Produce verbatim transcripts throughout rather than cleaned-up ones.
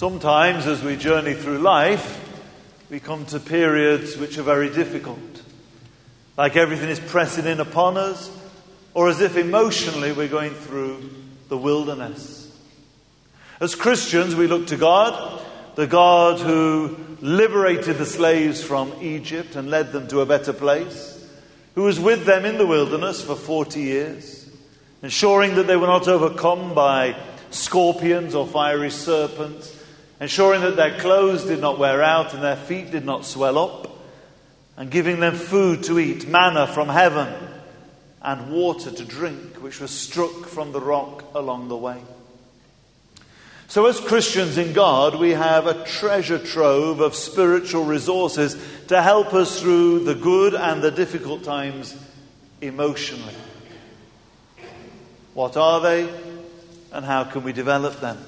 Sometimes as we journey through life, we come to periods which are very difficult. Like everything is pressing in upon us, or as if emotionally we're going through the wilderness. As Christians, we look to God, the God who liberated the slaves from Egypt and led them to a better place, who was with them in the wilderness for forty years, ensuring that they were not overcome by scorpions or fiery serpents, ensuring that their clothes did not wear out and their feet did not swell up, and giving them food to eat, manna from heaven, and water to drink, which was struck from the rock along the way. So as Christians in God, we have a treasure trove of spiritual resources to help us through the good and the difficult times emotionally. What are they, and how can we develop them?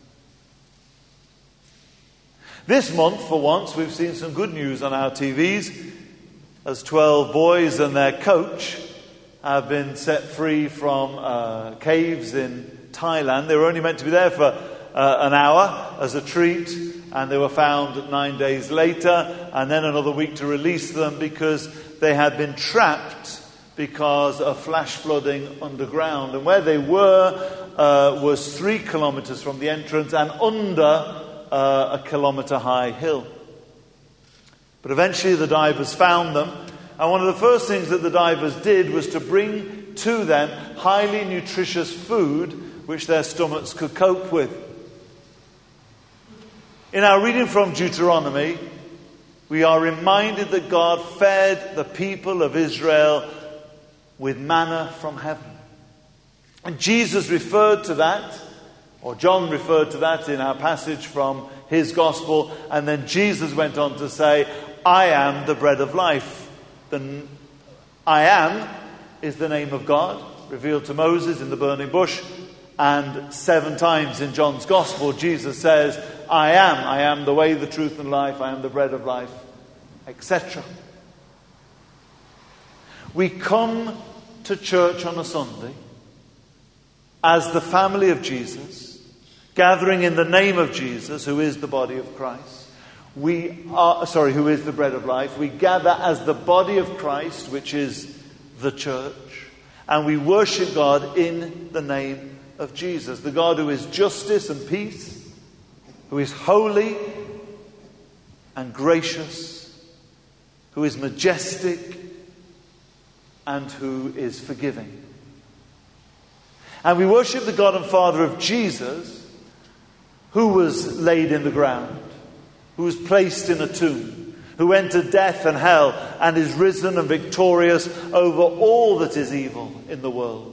This month, for once, we've seen some good news on our T Vs, as twelve boys and their coach have been set free from uh, caves in Thailand. They were only meant to be there for uh, an hour as a treat, and they were found nine days later, and then another week to release them because they had been trapped because of flash flooding underground. And where they were uh, was three kilometres from the entrance and under Uh, a kilometre high hill. But eventually the divers found them, and one of the first things that the divers did was to bring to them highly nutritious food which their stomachs could cope with. In our reading from Deuteronomy, we are reminded that God fed the people of Israel with manna from heaven. And Jesus referred to that, or John referred to that in our passage from his gospel, and then Jesus went on to say, I am the bread of life. The I am is the name of God, revealed to Moses in the burning bush, and seven times in John's gospel, Jesus says, I am, I am the way, the truth, and life, I am the bread of life, et cetera. We come to church on a Sunday as the family of Jesus, gathering in the name of Jesus, who is the body of Christ. We are, sorry, who is the bread of life. We gather as the body of Christ, which is the church, and we worship God in the name of Jesus, the God who is justice and peace, who is holy and gracious, who is majestic, and who is forgiving. And we worship the God and Father of Jesus, who was laid in the ground, who was placed in a tomb, who entered death and hell, and is risen and victorious over all that is evil in the world.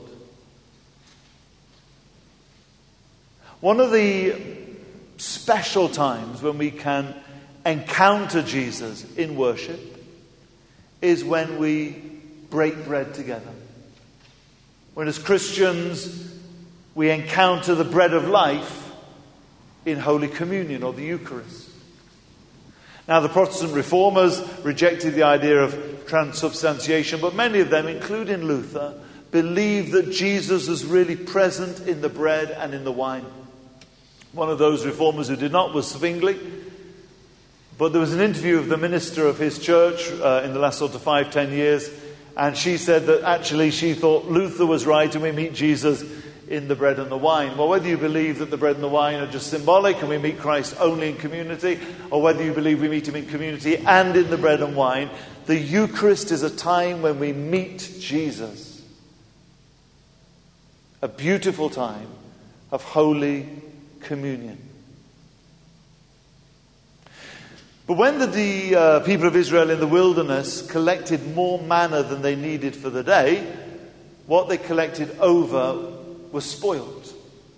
One of the special times when we can encounter Jesus in worship is when we break bread together. When as Christians we encounter the bread of life in Holy Communion or the Eucharist. Now, the Protestant reformers rejected the idea of transubstantiation, but many of them, including Luther, believed that Jesus was really present in the bread and in the wine. One of those reformers who did not was Zwingli, but there was an interview of the minister of his church uh, in the last sort of five, ten years, and she said that actually she thought Luther was right and we meet Jesus in the bread and the wine. Well, whether you believe that the bread and the wine are just symbolic and we meet Christ only in community, or whether you believe we meet him in community and in the bread and wine, the Eucharist is a time when we meet Jesus. A beautiful time of Holy Communion. But when the, the uh, people of Israel in the wilderness collected more manna than they needed for the day, what they collected over was spoiled.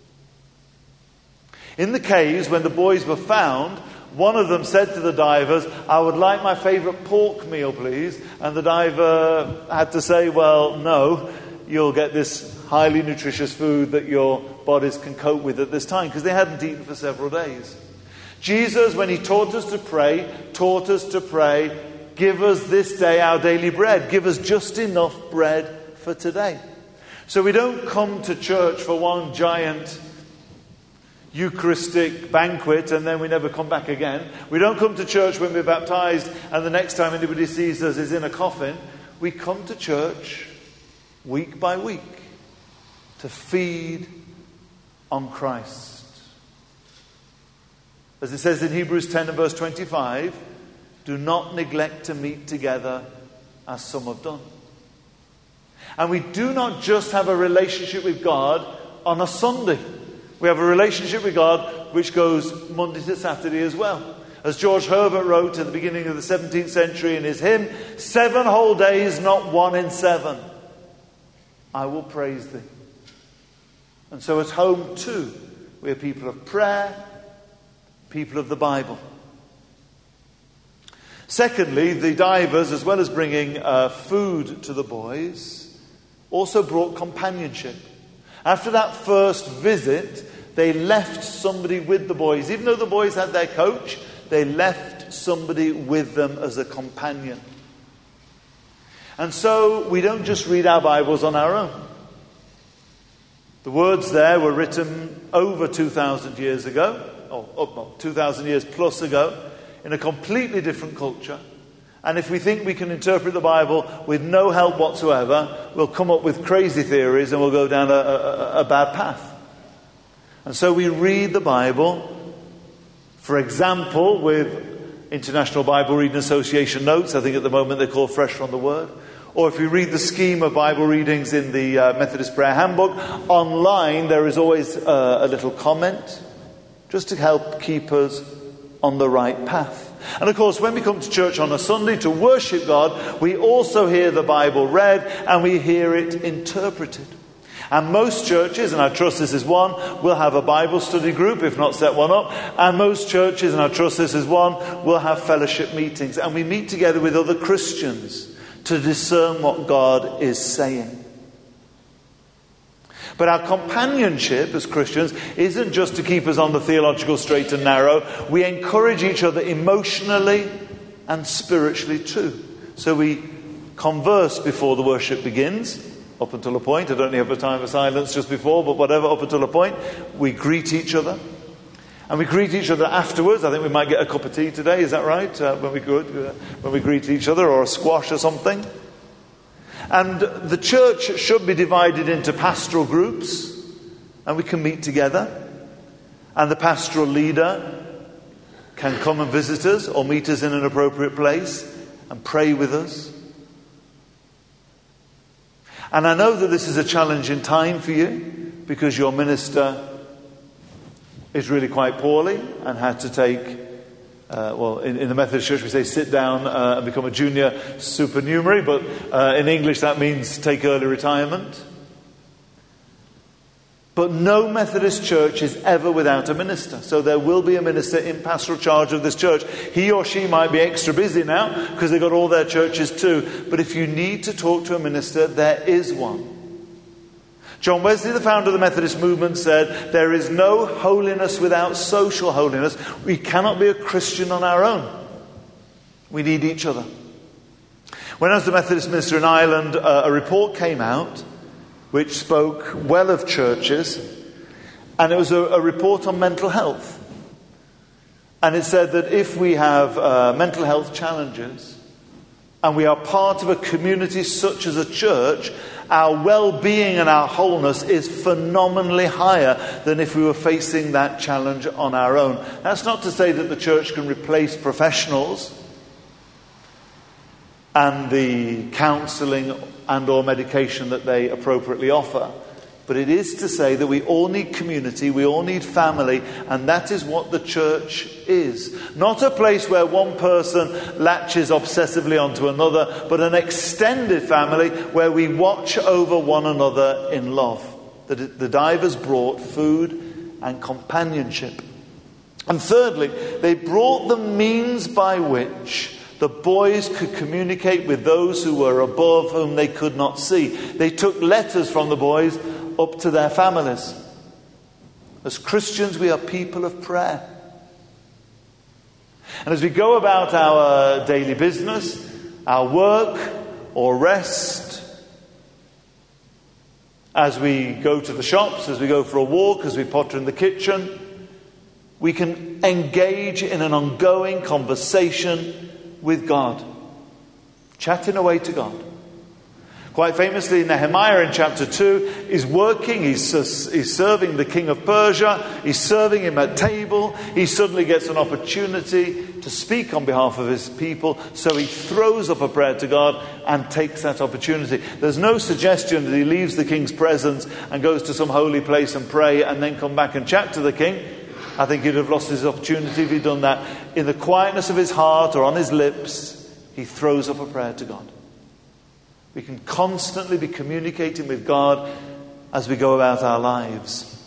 In the caves, when the boys were found, one of them said to the divers, I would like my favourite pork meal, please. And the diver had to say, well, no, you'll get this highly nutritious food that your bodies can cope with at this time, because they hadn't eaten for several days. Jesus, when he taught us to pray, taught us to pray, give us this day our daily bread. Give us just enough bread for today. So we don't come to church for one giant Eucharistic banquet and then we never come back again. We don't come to church when we're baptized and the next time anybody sees us is in a coffin. We come to church week by week to feed on Christ. As it says in Hebrews ten and verse twenty-five, do not neglect to meet together as some have done. And we do not just have a relationship with God on a Sunday. We have a relationship with God which goes Monday to Saturday as well. As George Herbert wrote at the beginning of the seventeenth century in his hymn, seven whole days, not one in seven, I will praise thee. And so at home too, we are people of prayer, people of the Bible. Secondly, the divers, as well as bringing uh, food to the boys, also brought companionship. After that first visit, they left somebody with the boys. Even though the boys had their coach, they left somebody with them as a companion. And so we don't just read our Bibles on our own. The words there were written over two thousand years ago, or oh, two thousand years plus ago, in a completely different culture. And if we think we can interpret the Bible with no help whatsoever, we'll come up with crazy theories and we'll go down a, a, a bad path. And so we read the Bible, for example, with International Bible Reading Association notes. I think at the moment they're called Fresh from the Word. Or if we read the scheme of Bible readings in the uh, Methodist Prayer Handbook, online there is always uh, a little comment just to help keep us on the right path. And of course, when we come to church on a Sunday to worship God, we also hear the Bible read and we hear it interpreted. And most churches, and I trust this is one, will have a Bible study group, if not set one up. And most churches, and I trust this is one, will have fellowship meetings. And we meet together with other Christians to discern what God is saying. But our companionship as Christians isn't just to keep us on the theological straight and narrow. We encourage each other emotionally and spiritually too. So we converse before the worship begins, up until a point. I don't have a time of silence just before, but whatever, up until a point. We greet each other. And we greet each other afterwards. I think we might get a cup of tea today, is that right? Uh, when we go, uh, when we greet each other, or a squash or something. And the church should be divided into pastoral groups, and we can meet together. And the pastoral leader can come and visit us or meet us in an appropriate place and pray with us. And I know that this is a challenging time for you because your minister is really quite poorly and had to take Uh, well, in, in the Methodist Church we say sit down uh, and become a junior supernumerary, but uh, in English that means take early retirement. But no Methodist church is ever without a minister. So there will be a minister in pastoral charge of this church. He or she might be extra busy now because they've got all their churches too. But if you need to talk to a minister, there is one. John Wesley, the founder of the Methodist movement, said, there is no holiness without social holiness. We cannot be a Christian on our own. We need each other. When I was the Methodist minister in Ireland, uh, a report came out which spoke well of churches, and it was a, a report on mental health. And it said that if we have uh, mental health challenges, and we are part of a community such as a church, our well-being and our wholeness is phenomenally higher than if we were facing that challenge on our own. That's not to say that the church can replace professionals and the counselling and or medication that they appropriately offer. But it is to say that we all need community, we all need family, and that is what the church is. Not a place where one person latches obsessively onto another, but an extended family where we watch over one another in love. The, the divers brought food and companionship. And thirdly, they brought the means by which the boys could communicate with those who were above, whom they could not see. They took letters from the boys up to their families. As Christians, we are people of prayer. And as we go about our daily business, our work or rest, as we go to the shops, as we go for a walk, as we potter in the kitchen, We can engage in an ongoing conversation with God, chatting away to God. Quite famously, Nehemiah in chapter two is working, he's, he's serving the king of Persia, he's serving him at table, he suddenly gets an opportunity to speak on behalf of his people, so he throws up a prayer to God and takes that opportunity. There's no suggestion that he leaves the king's presence and goes to some holy place and pray and then come back and chat to the king. I think he'd have lost his opportunity if he'd done that. In the quietness of his heart or on his lips, he throws up a prayer to God. We can constantly be communicating with God as we go about our lives.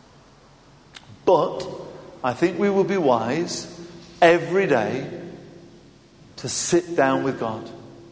But I think we will be wise every day to sit down with God.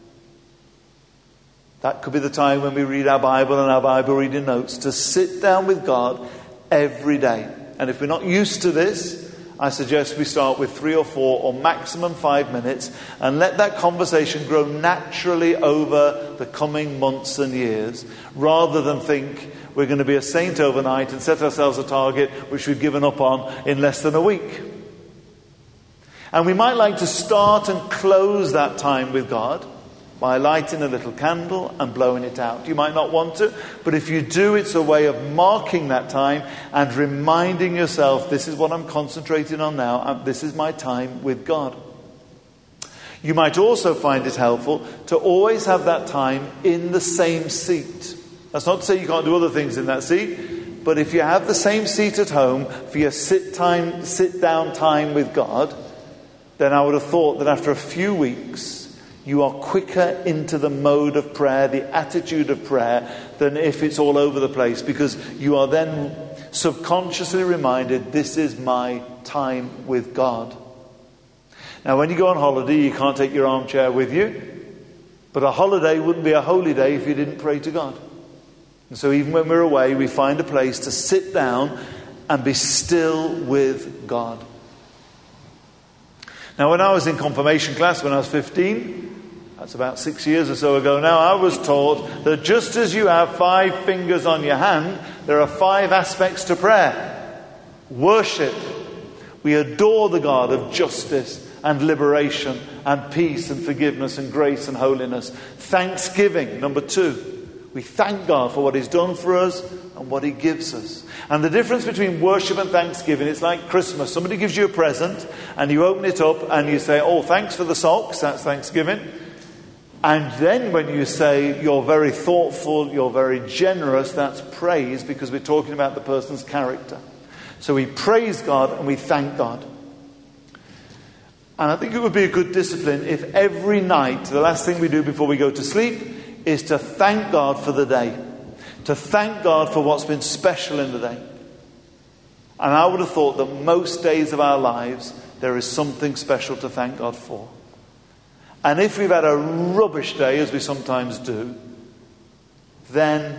That could be the time when we read our Bible and our Bible reading notes, to sit down with God every day. And if we're not used to this, I suggest we start with three or four or maximum five minutes and let that conversation grow naturally over the coming months and years, rather than think we're going to be a saint overnight and set ourselves a target which we've given up on in less than a week. And we might like to start and close that time with God by lighting a little candle and blowing it out. You might not want to, but if you do, it's a way of marking that time and reminding yourself, this is what I'm concentrating on now, and this is my time with God. You might also find it helpful to always have that time in the same seat. That's not to say you can't do other things in that seat, but if you have the same seat at home for your sit time, sit down time with God, then I would have thought that after a few weeks, you are quicker into the mode of prayer, the attitude of prayer, than if it's all over the place, because you are then subconsciously reminded, this is my time with God. Now, when you go on holiday, you can't take your armchair with you, but a holiday wouldn't be a holy day if you didn't pray to God. And so even when we're away, we find a place to sit down and be still with God. Now, when I was in confirmation class when I was fifteen, that's about six years or so ago now, I was taught that just as you have five fingers on your hand, there are five aspects to prayer. Worship. We adore the God of justice and liberation and peace and forgiveness and grace and holiness. Thanksgiving, number two. We thank God for what He's done for us and what He gives us. And the difference between worship and thanksgiving, it's like Christmas. Somebody gives you a present and you open it up and you say, oh, thanks for the socks, that's thanksgiving. And then when you say you're very thoughtful, you're very generous, that's praise, because we're talking about the person's character. So we praise God and we thank God. And I think it would be a good discipline if every night, the last thing we do before we go to sleep is to thank God for the day. To thank God for what's been special in the day. And I would have thought that most days of our lives, there is something special to thank God for. And if we've had a rubbish day, as we sometimes do, then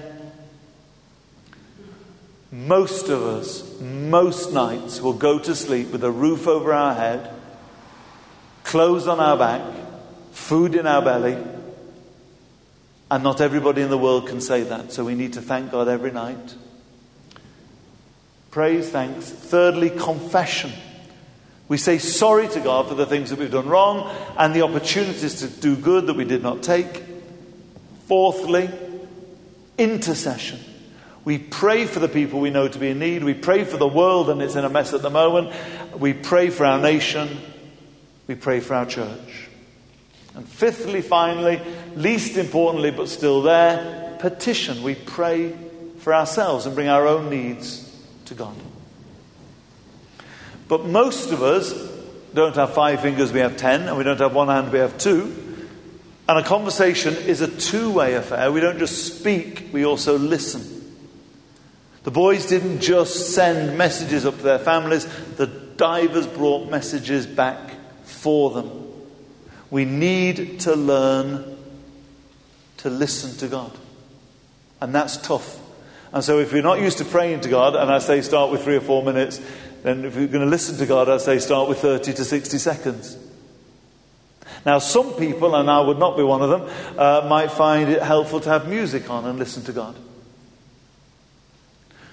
most of us, most nights, will go to sleep with a roof over our head, clothes on our back, food in our belly. And not everybody in the world can say that. So we need to thank God every night. Praise, thanks. Thirdly, confession. We say sorry to God for the things that we've done wrong and the opportunities to do good that we did not take. Fourthly, intercession. We pray for the people we know to be in need. We pray for the world and it's in a mess at the moment. We pray for our nation. We pray for our church. And fifthly, finally, least importantly but still there, petition. We pray for ourselves and bring our own needs to God. But most of us don't have five fingers, we have ten, and we don't have one hand, we have two. And a conversation is a two-way affair. We don't just speak, we also listen. The boys didn't just send messages up to their families, the divers brought messages back for them. We need to learn to listen to God. And that's tough. And so if you're not used to praying to God, and I say start with three or four minutes, then if you're going to listen to God, I say start with thirty to sixty seconds. Now some people, and I would not be one of them, uh, might find it helpful to have music on and listen to God.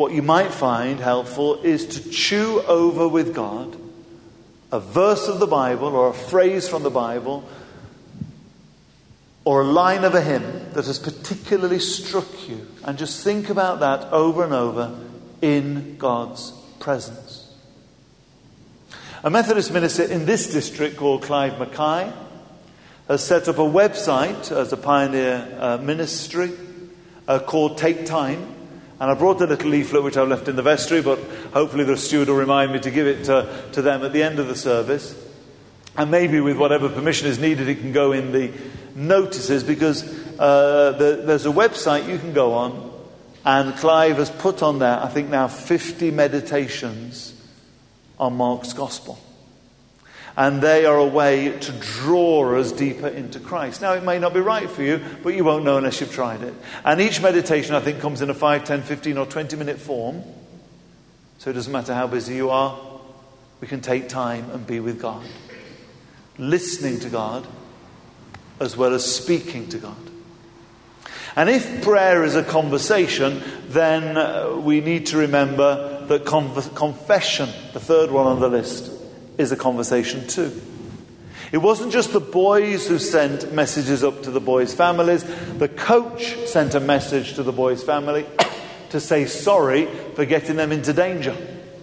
what you might find helpful is to chew over with God a verse of the Bible or a phrase from the Bible or a line of a hymn that has particularly struck you, and just think about that over and over in God's presence. A Methodist minister in this district called Clive Mackay has set up a website as a pioneer uh, ministry uh, called Take Time. And I brought a little leaflet which I've left in the vestry, but hopefully the steward will remind me to give it to, to them at the end of the service. And maybe with whatever permission is needed, it can go in the notices, because uh, the, there's a website you can go on, and Clive has put on there, I think now, fifty meditations on Mark's Gospel. And they are a way to draw us deeper into Christ. Now, it may not be right for you, but you won't know unless you've tried it. And each meditation, I think, comes in a five, ten, fifteen or twenty minute form. So it doesn't matter how busy you are. We can take time and be with God. Listening to God as well as speaking to God. And if prayer is a conversation, then uh, we need to remember that conf- confession, the third one on the list, is a conversation too. It wasn't just the boys who sent messages up to the boys' families. The coach sent a message to the boys' family to say sorry for getting them into danger.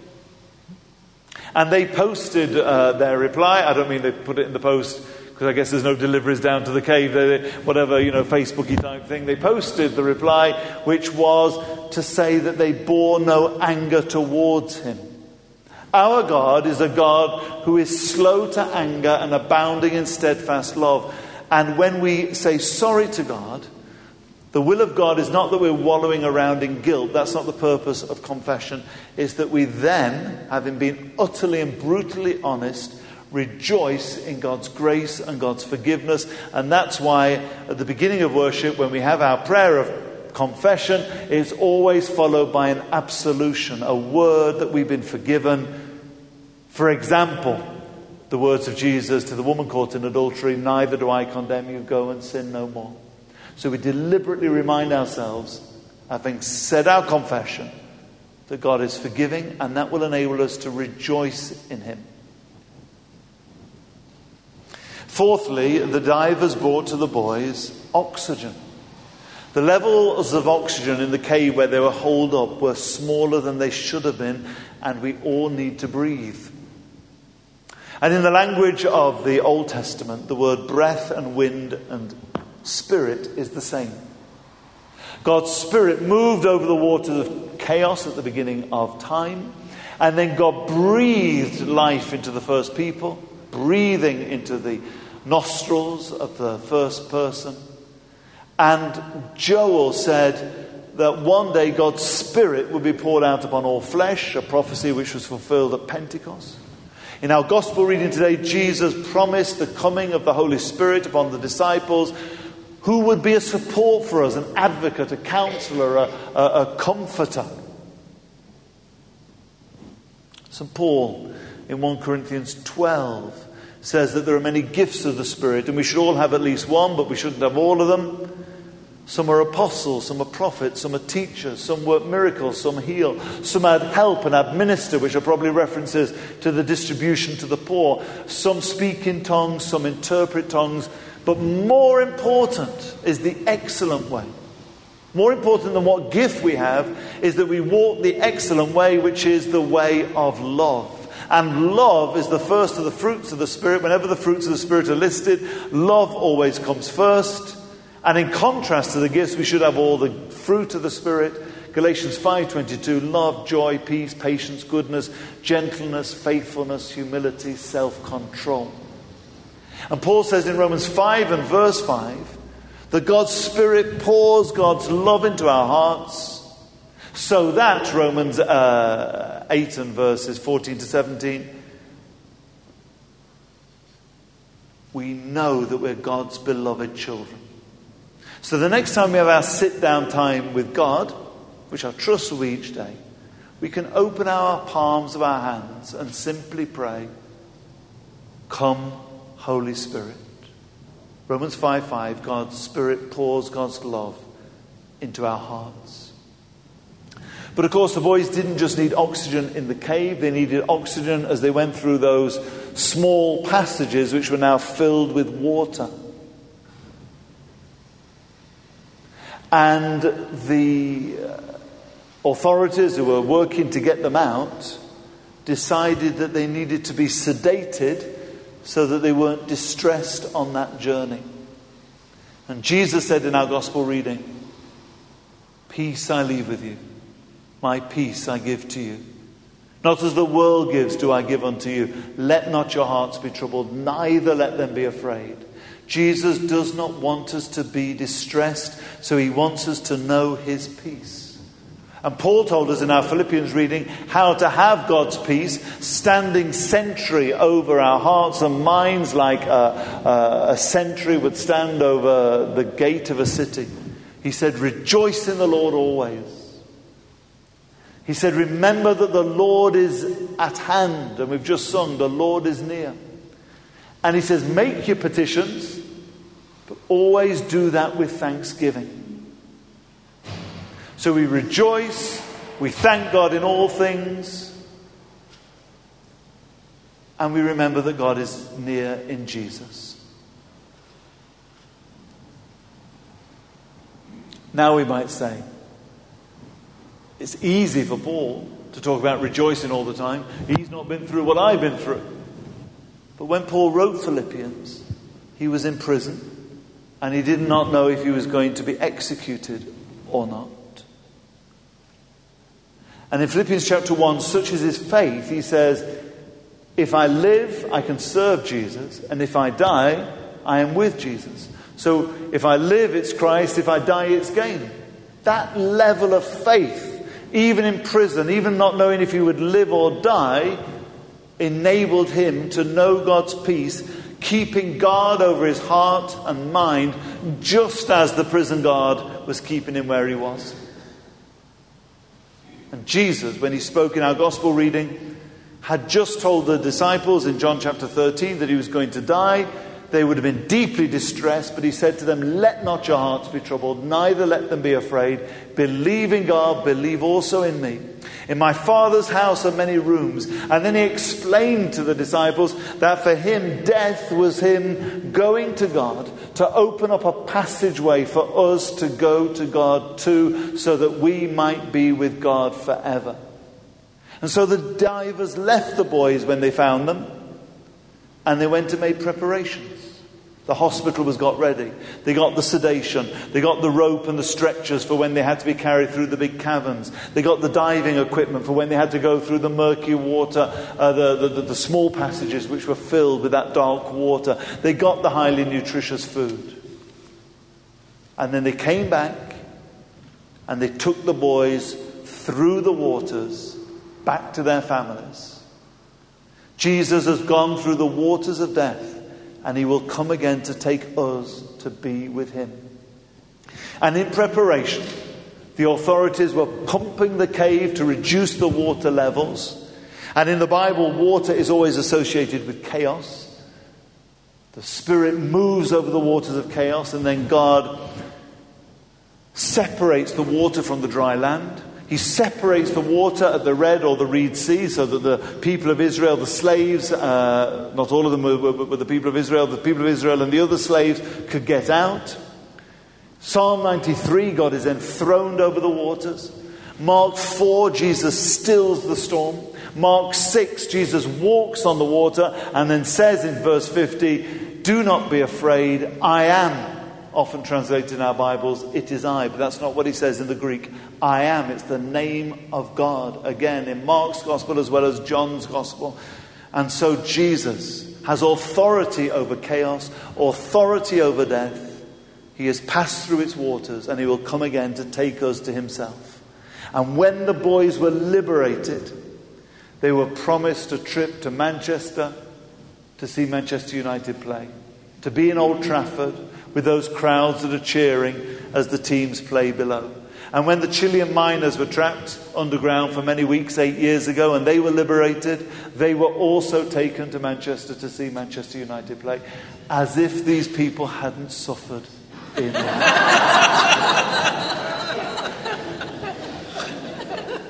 And they posted uh, their reply. I don't mean they put it in the post, because I guess there's no deliveries down to the cave, they, whatever, you know, Facebooky type thing. They posted the reply, which was to say that they bore no anger towards him. Our God is a God who is slow to anger and abounding in steadfast love. And when we say sorry to God, the will of God is not that we're wallowing around in guilt. That's not the purpose of confession. It's that we then, having been utterly and brutally honest, rejoice in God's grace and God's forgiveness. And that's why at the beginning of worship, when we have our prayer of confession, is always followed by an absolution, a word that we've been forgiven. For example, the words of Jesus to the woman caught in adultery, "Neither do I condemn you, go and sin no more." So we deliberately remind ourselves, having said our confession, that God is forgiving, and that will enable us to rejoice in him. Fourthly, the divers brought to the boys oxygen. The levels of oxygen in the cave where they were holed up were smaller than they should have been, and we all need to breathe. And in the language of the Old Testament, the word breath and wind and spirit is the same. God's Spirit moved over the waters of chaos at the beginning of time, and then God breathed life into the first people, breathing into the nostrils of the first person. And Joel said that one day God's Spirit would be poured out upon all flesh, a prophecy which was fulfilled at Pentecost. In our gospel reading today, Jesus promised the coming of the Holy Spirit upon the disciples, who would be a support for us, an advocate, a counselor, a, a, a comforter. Saint Paul in First Corinthians twelve says that there are many gifts of the Spirit, and we should all have at least one, but we shouldn't have all of them. Some are apostles, some are prophets, some are teachers, some work miracles, some heal, some add help and administer, which are probably references to the distribution to the poor. Some speak in tongues, some interpret tongues. But more important is the excellent way. More important than what gift we have is that we walk the excellent way, which is the way of love. And love is the first of the fruits of the Spirit. Whenever the fruits of the Spirit are listed, love always comes first. And in contrast to the gifts, we should have all the fruit of the Spirit. Galatians five twenty-two, love, joy, peace, patience, goodness, gentleness, faithfulness, humility, self-control. And Paul says in Romans five and verse five that God's Spirit pours God's love into our hearts, so that, Romans uh, eight and verses fourteen to seventeen, we know that we're God's beloved children. So the next time we have our sit-down time with God, which I trust will be each day, we can open our palms of our hands and simply pray, "Come, Holy Spirit." Romans five five, God's Spirit pours God's love into our hearts. But of course the boys didn't just need oxygen in the cave, they needed oxygen as they went through those small passages which were now filled with water. And the authorities who were working to get them out decided that they needed to be sedated so that they weren't distressed on that journey. And Jesus said in our gospel reading, "Peace I leave with you, my peace I give to you. Not as the world gives do I give unto you. Let not your hearts be troubled, neither let them be afraid." Jesus does not want us to be distressed, so he wants us to know his peace. And Paul told us in our Philippians reading how to have God's peace standing sentry over our hearts and minds, like a, a, a sentry would stand over the gate of a city. He said, "Rejoice in the Lord always." He said, "Remember that the Lord is at hand." And we've just sung, "The Lord is near." And he says, "Make your petitions, but always do that with thanksgiving." So we rejoice, we thank God in all things, and we remember that God is near in Jesus. Now we might say, it's easy for Paul to talk about rejoicing all the time. He's not been through what I've been through. But when Paul wrote Philippians, he was in prison, and he did not know if he was going to be executed or not. And in Philippians chapter one, such is his faith, he says, if I live, I can serve Jesus, and if I die, I am with Jesus. So if I live, it's Christ, if I die, it's gain. That level of faith, even in prison, even not knowing if he would live or die, enabled him to know God's peace, keeping guard over his heart and mind, just as the prison guard was keeping him where he was. And Jesus, when he spoke in our gospel reading, had just told the disciples in John chapter thirteen that he was going to die. They would have been deeply distressed, but he said to them, "Let not your hearts be troubled, neither let them be afraid. Believe in God, believe also in me. In my Father's house are many rooms." And then he explained to the disciples that for him, death was him going to God to open up a passageway for us to go to God too, so that we might be with God forever. And so the divers left the boys when they found them, and they went and made preparations. The hospital was got ready. They got the sedation. They got the rope and the stretchers for when they had to be carried through the big caverns. They got the diving equipment for when they had to go through the murky water, uh, the, the, the small passages which were filled with that dark water. They got the highly nutritious food. And then they came back and they took the boys through the waters back to their families. Jesus has gone through the waters of death, and he will come again to take us to be with him. And in preparation, the authorities were pumping the cave to reduce the water levels. And in the Bible, water is always associated with chaos. The Spirit moves over the waters of chaos, and then God separates the water from the dry land. He separates the water at the Red or the Reed Sea so that the people of Israel, the slaves, uh, not all of them were, but the people of Israel, the people of Israel and the other slaves could get out. Psalm ninety-three, God is enthroned over the waters. Mark four, Jesus stills the storm. Mark six, Jesus walks on the water and then says in verse fifty, "Do not be afraid, I am." Often translated in our Bibles, "It is I," but that's not what he says in the Greek. I am, it's the name of God. Again, in Mark's Gospel as well as John's Gospel. And so Jesus has authority over chaos, authority over death. He has passed through its waters, and he will come again to take us to himself. And when the boys were liberated, they were promised a trip to Manchester to see Manchester United play, to be in Old Trafford with those crowds that are cheering as the teams play below. And when the Chilean miners were trapped underground for many weeks eight years ago and they were liberated, they were also taken to Manchester to see Manchester United play, as if these people hadn't suffered enough.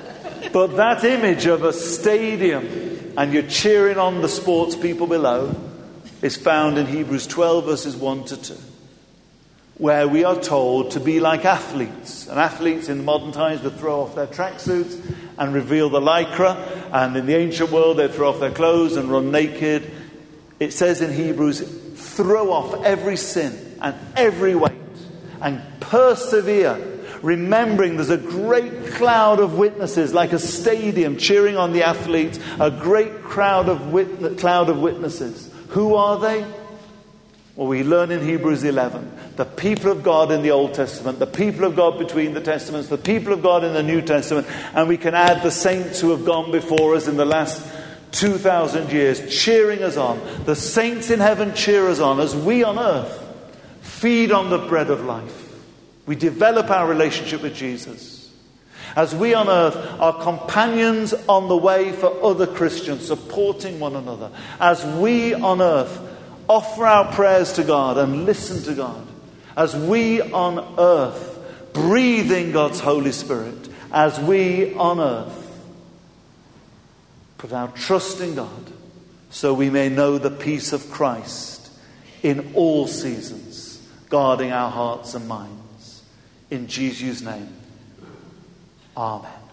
But that image of a stadium and you're cheering on the sports people below is found in Hebrews twelve verses one to two, where we are told to be like athletes. And athletes in modern times would throw off their tracksuits and reveal the lycra, and in the ancient world they'd throw off their clothes and run naked. It says in Hebrews, throw off every sin and every weight and persevere, remembering there's a great cloud of witnesses, like a stadium cheering on the athletes, a great crowd of wit- cloud of witnesses. Who are they? Well, we learn in Hebrews eleven, the people of God in the Old Testament, the people of God between the Testaments, the people of God in the New Testament, and we can add the saints who have gone before us in the last two thousand years, cheering us on. The saints in heaven cheer us on as we on earth feed on the bread of life. We develop our relationship with Jesus. As we on earth are companions on the way for other Christians, supporting one another. As we on earth offer our prayers to God and listen to God. As we on earth breathe in God's Holy Spirit. As we on earth put our trust in God, so we may know the peace of Christ in all seasons, guarding our hearts and minds. In Jesus' name, amen.